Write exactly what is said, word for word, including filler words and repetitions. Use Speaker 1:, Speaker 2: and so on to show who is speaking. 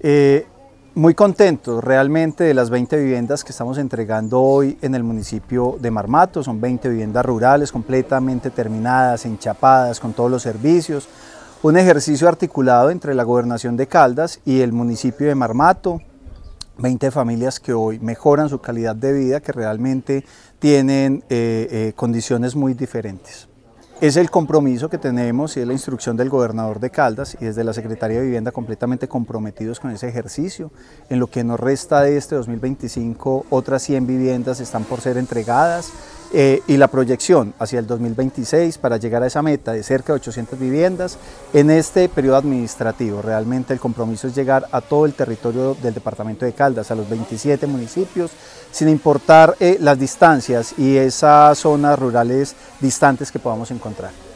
Speaker 1: Eh, muy contentos realmente de las veinte viviendas que estamos entregando hoy en el municipio de Marmato. Son veinte viviendas rurales completamente terminadas, enchapadas, con todos los servicios. Un ejercicio articulado entre la Gobernación de Caldas y el municipio de Marmato. veinte familias que hoy mejoran su calidad de vida, que realmente tienen eh, eh, condiciones muy diferentes. Es el compromiso que tenemos y es la instrucción del gobernador de Caldas y desde la Secretaría de Vivienda completamente comprometidos con ese ejercicio. En lo que nos resta de este dos mil veinticinco, otras cien viviendas están por ser entregadas eh, y la proyección hacia el dos mil veintiséis para llegar a esa meta de cerca de ochocientas viviendas en este periodo administrativo. Realmente el compromiso es llegar a todo el territorio del departamento de Caldas, a los veintisiete municipios, sin importar eh, las distancias y esas zonas rurales distantes que podamos encontrar.